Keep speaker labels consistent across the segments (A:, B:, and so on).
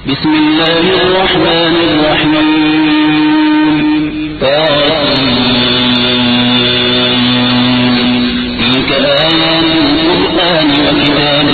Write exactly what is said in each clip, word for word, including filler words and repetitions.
A: بسم الله الرحمن الرحيم تلك آيات القرآن وكتاب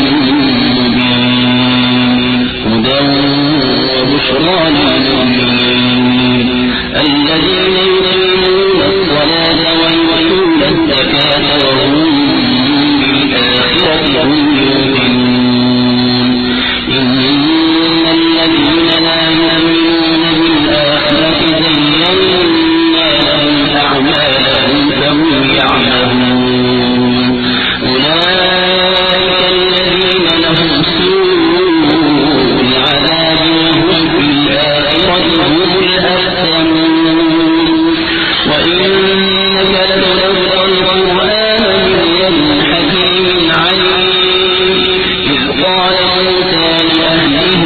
A: مبين هدى وبشرى للمؤمنين الذين يقيمون الصلاة ويؤتون الزكاة وهم بالآخرة هم يوقنون إن الذين لا يؤمنون بالآخرة زينا لهم أعمالهم فهم يعملون أولئك الذين لهم سوء العذاب وهم في الآخرة هم الأحسنون وإنك لتلقى القرآن من لدن حكيم عليم إذ قال موسى لأهله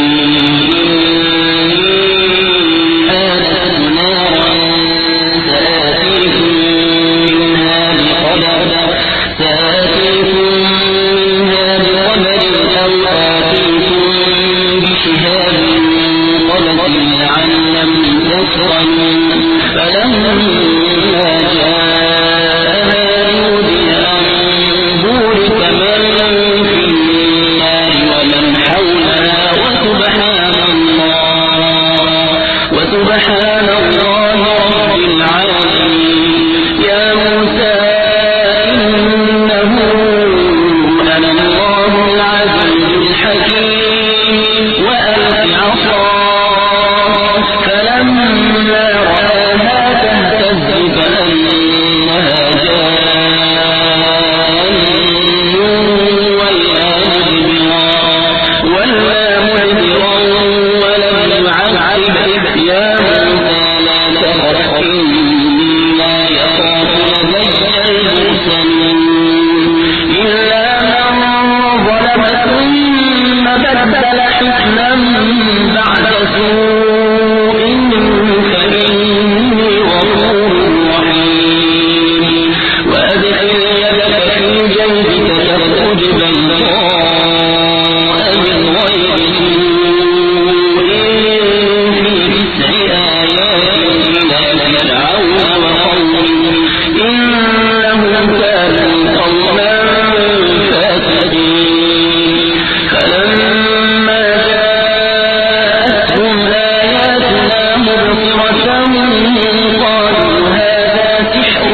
A: فلما جاءها نودي أن بورك من في النار ومن حولها وسبحان الله وسبحان الله رب العالمين يا موسى إنه أنا الله العزيز الحكيم وألق عصاك فلما رآها تهتز كأنها جان ولا مدبرا ولا مدبرا ولم يعقب يا موسى لا تخف إني لا يخاف لدي المرسلين إلا من ظلم ثم بدل حكما بعد سوء فإني غفور رحيم وأدخل يدك في جيبك تخرج بيضاء من غير سوء في تسع آيات إلى فرعون وقومه إنهم كانوا قوما فاسقين فلما جاءتهم آياتنا مبصرة قالوا هذا سحر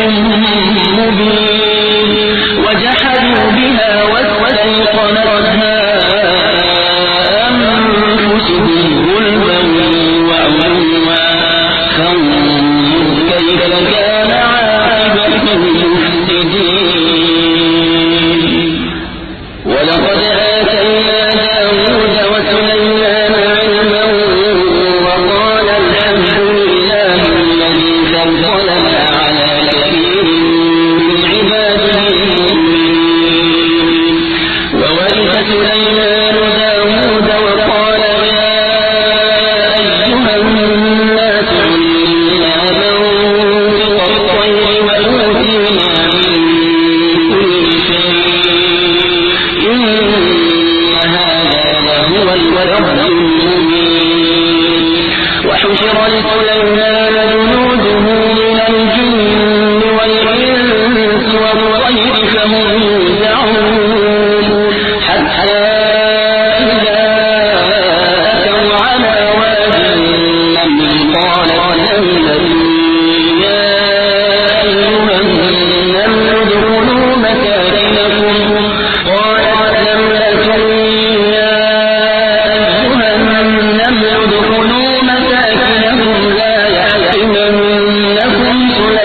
A: مبين وجحدوا بها واستيقنتها أنفسهم ظلما وعلوا فانظر كيف كان عاقبة المفسدين ولقد آتينا داود وسليمان علما وقال الحمد لله الذي فضلنا على كثير من عباده المؤمنين وورث سليمان داود وقال يا أيها الناس علمنا منطق الطير وأوتينا من كل شيء إن هذا لهو الفضل المبين وحشر لسليمان جنوده من الجن والإنس والطير فهم يوزعون حتى إذا أتوا على واد النمل قالت نملة يا أيها النمل ادخلوا مساكنكم قالت نملة يا أيها النمل ادخلوا مساكنكم لا يحطمنكم سليمان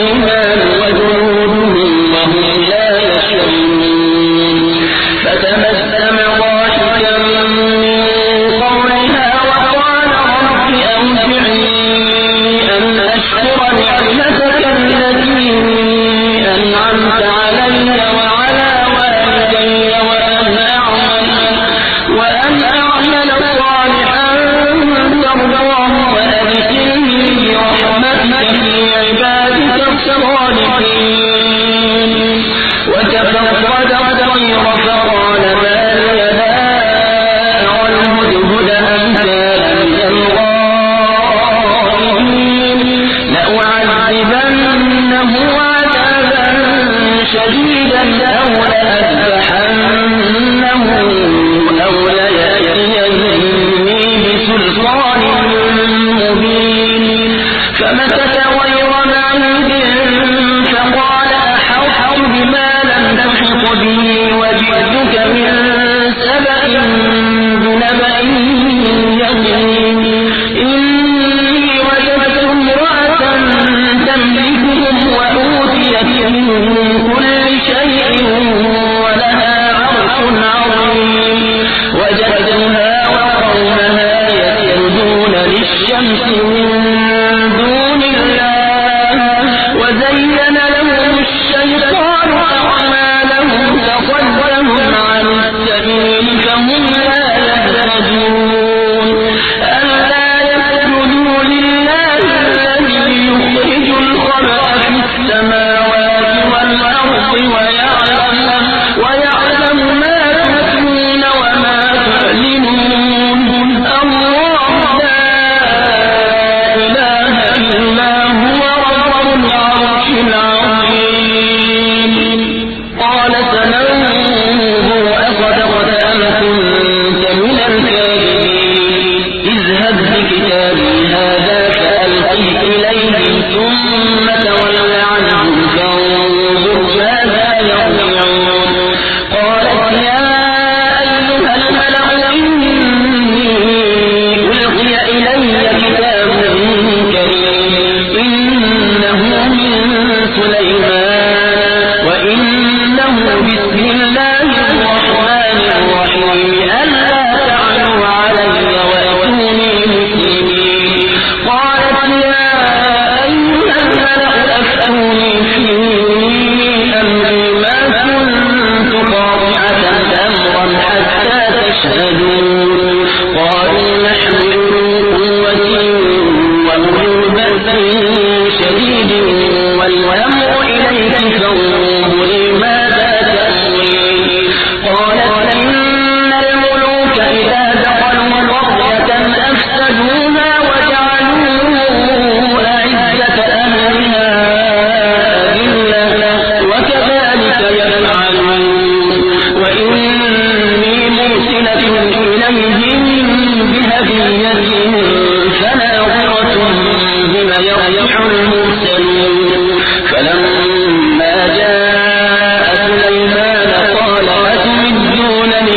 A: بهديتهم فناظرة بما يرجع المرسلون فلما جاء سليمان قال أتمدونني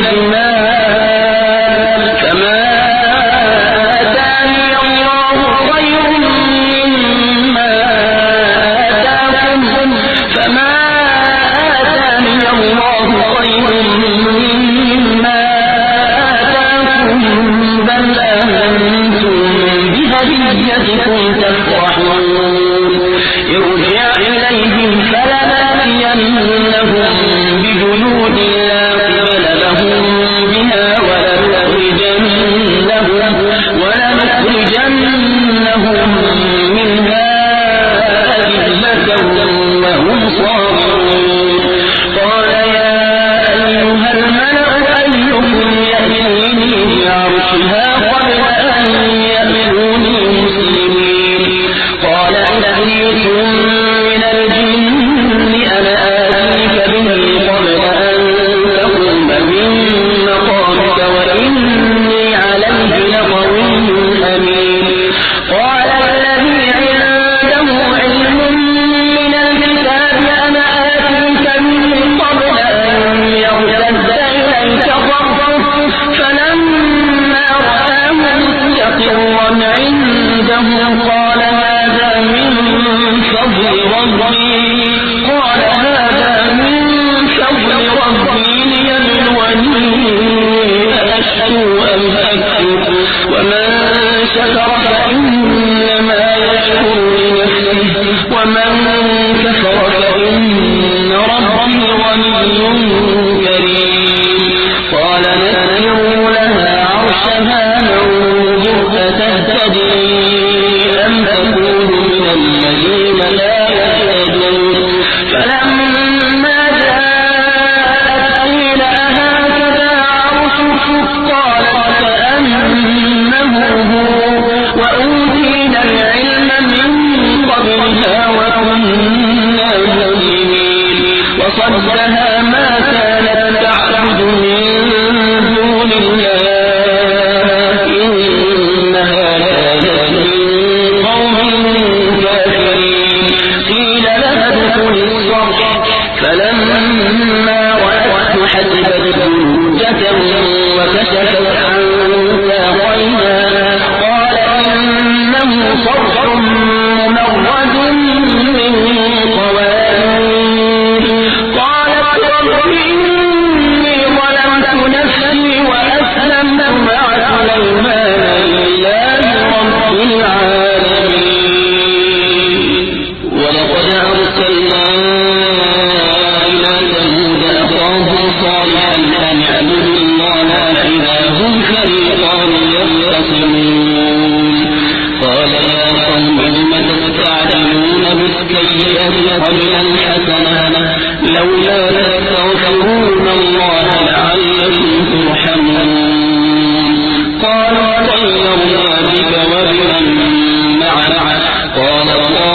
A: بمال فما آتاني الله خير مما آتاكم فما آتاني الله خير مما آتاكم بل أنتم بهديتكم تفرحون ارجع إليهم فلنأتينهم بجنود لا قبل لهم بها ولنخرجنهم ولنخرجنهم منها أذلة وهم صاغرون قال يا أيها الملأ أيكم يأتيني بعرشها قبل أن يأتوني مسلمين قال عفريت من الجن أنا آتيك به قبل أن تقوم من مقامك وإني عليه لقوي أمين قال الذي عنده علم من الكتاب أنا آتيك به قبل أن يرتد إليك طرفك فلما رآه مستقرا عنده قال هذا من فضل ربي قال هذا من فضل ربي ليبلوني أأشكر أم أكفر ومن شكر فإنما يشكر لنفسه ومن كفر فإن ربي غني كريم قال نكروا لها عرشها ننظر أتهتدي أم تكون من الذين لا يهتدون فلما جاءت قيل أهكذا عرشك قالت كأنه هو وأوتينا العلم من قبلها وكنا مسلمين وصدها ما كانت تعبد من دون الله إنها كانت من قوم كافرين قيل لها ادخل الصرح فلما رأته حسبته لجة وكشفت عن ساقيها قال إنه صرح ممرد من قوارير قالت رب إني ظلمت نفسي وأسلمت مع سليمان لله رب العالمين ولقد أرسلنا إلى ثمود أخاهم صالحا أن اعبدوا الله إذا هم فريقان يختصمون قال يا قوم لم تستعجلون بالسيئة قبل الحسنة لولا تستغفرون الله لعلكم ترحمون قالوا طيرنا بك وبمن معك قال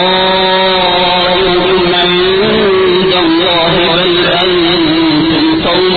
A: طائركم عند الله بل أنتم قوم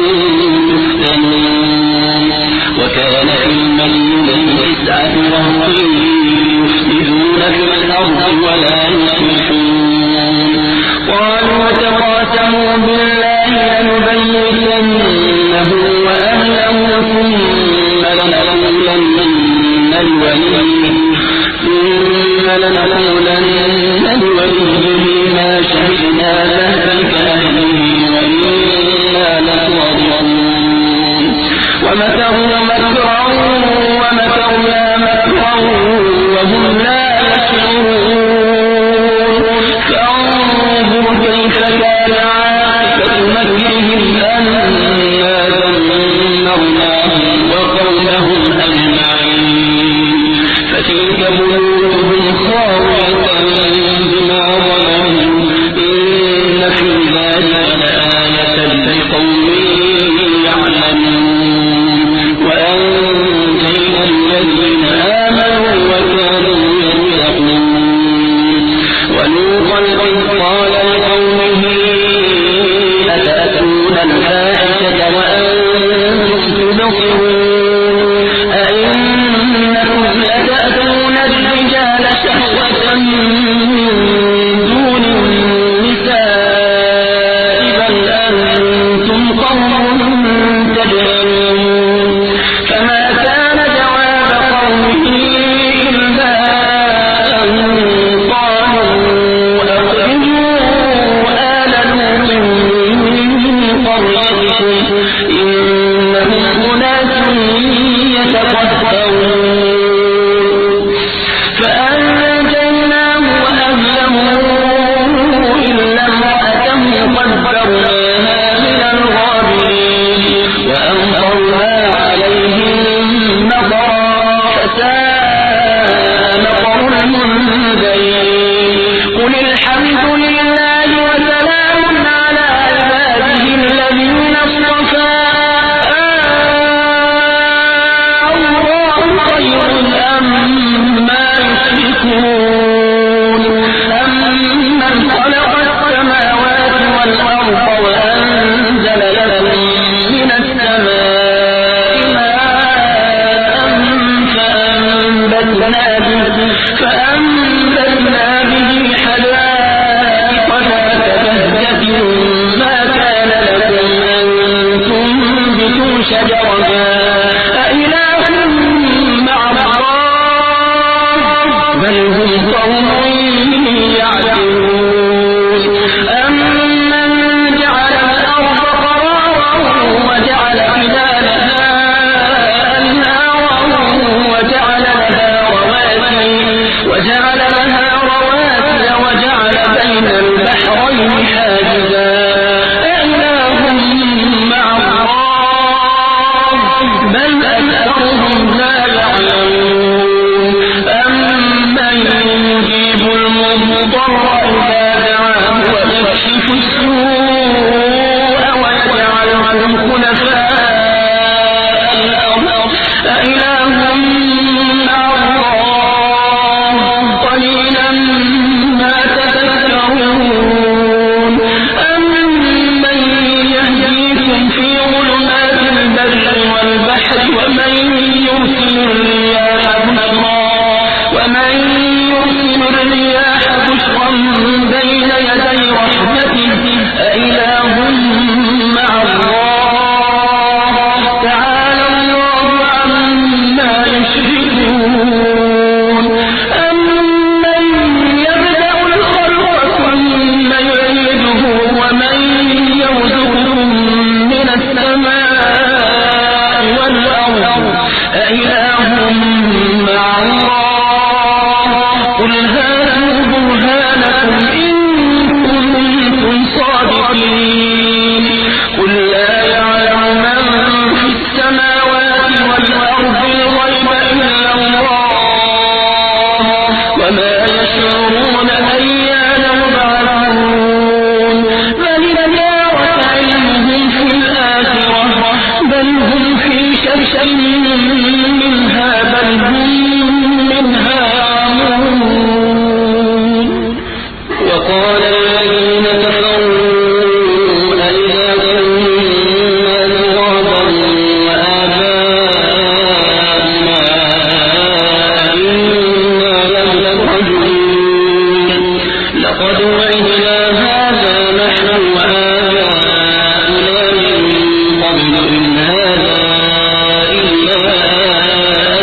A: تفتنون وكان في المدينة تسعة رهط يفسدون في الأرض ولا يصلحون قالوا تقاسموا بالله لنبيتنه وأهله ثم لنقولن لوليه ثم لنقولن لوليه ما شهدنا مهلك أهله وإنا لصادقون ومكروا مكرا ومكرنا مكرا وهم لا يشعرون فانظر كيف كان عاقبة مكرهم أنا دمرناهم وقومهم أجمعين فتلك بيوتهم خاوية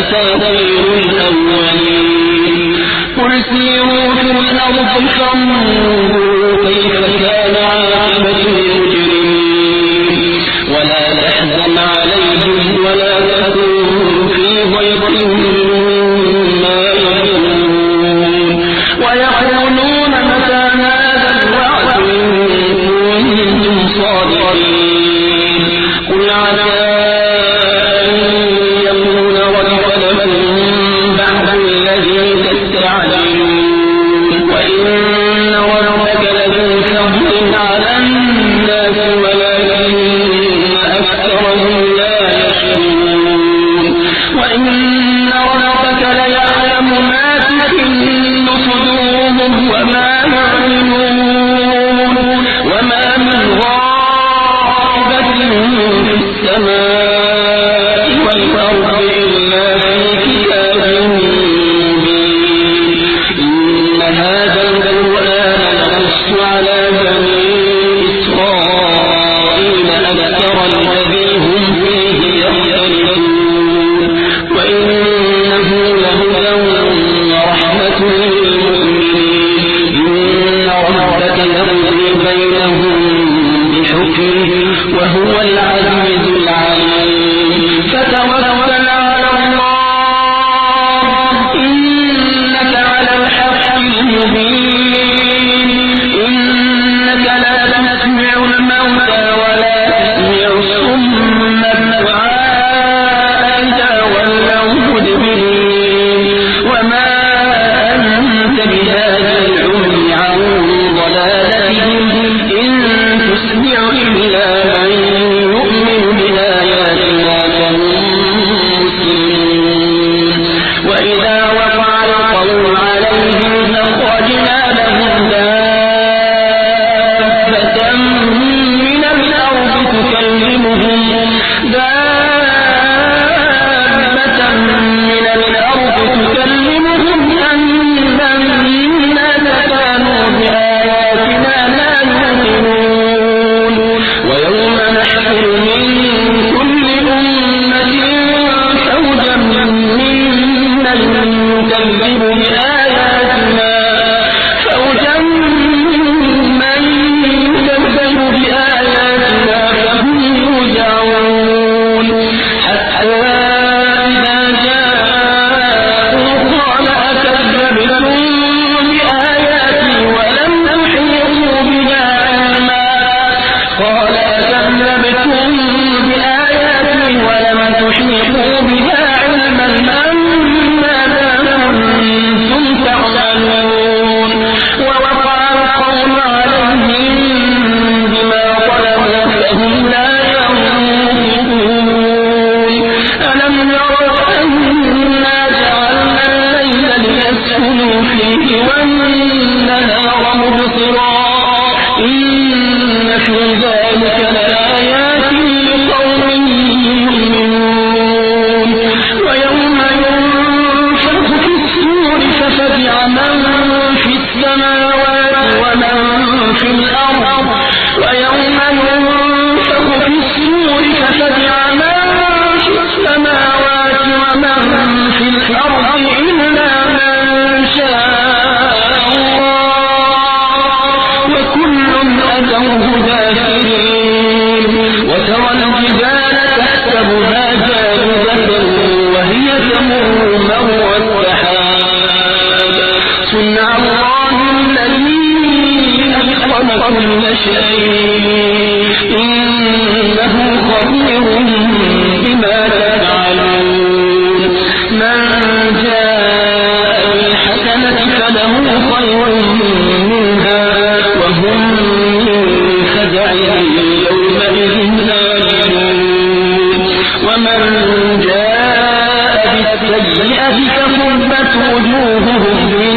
A: أساطير الأولين قل سيروا في الأرض فانظروا كيف كان عاقبة المجرمين ولا تحزن عليهم ولا تكن في ضيق مما يقولون ويقولون متى هذا الوعد إن كنتم صادقين قل عسى أن يكون ردف لكم بعد الذي تستعجلون وإن ربك لذو فضل على الناس ولكن أكثرهم لا يشكرون وإن ربك ليعلم ما تكن صدورهم وما يعلنون وما من غائبة في السماء والأرض إلا في كتاب مبين إن هذا القرآن يقص على بني إسرائيل أكثر الذي هم فيه يختلفون وإنه لهدى ورحمة للمؤمنين إن ربك يقضي بينهم بحكمه وهو العزيز العليم فتوكل على الله إنك على الحق المبين إنك لا تسمع الموتى ولا تسمع الصم الدعاء إذا ولوا مدبرين وما أنت بهذا العمي عن ضلالتهم إن تسمع إلا من يؤمن بآياتنا فهم مسلمون وإذا وقع القول عليهم أخرجنا لهم دابة من الأرض تكلمهم دابة من الأرض تكلمهم أن الناس كانوا بآياتنا لا يؤمنون ويوم نحشر من كل أمة فوجا ممن يكذب بآياتنا فوجا ممن يكذب بآياتنا فهم يوزعون حتى إذا جاءوا قال أكذبتم بآياتي ولم تحيطوا بها علما قال أكذبتم بآياتي ولم تحيطوا بها علما أم ماذا كنتم تعملون ووقع القول عليهم بما ظلموا فهم لا ينطقون ألم يروا أنا جعلنا الليل ليسكنوا فيه والنهار مبصرا إن في ذلك لآيات لقوم يؤمنون ويوم ينفخ في الصور ففزع من في السماوات ومن في الأرض ويوم ينفخ في الصور ففزع من في السماوات ومن في الأرض إلا من شاء الله وكل أتوه داخلين وترى الجبال تحسبها جامدة وهي تمر مر السحاب صنع الله الذي أتقن كل شيء إنه خبير بما تفعلون من جاء بالحسنة فله خير منها وهم من فزع يومئذ آمنون ومن جاء بالسيئة فكبت وجوههم في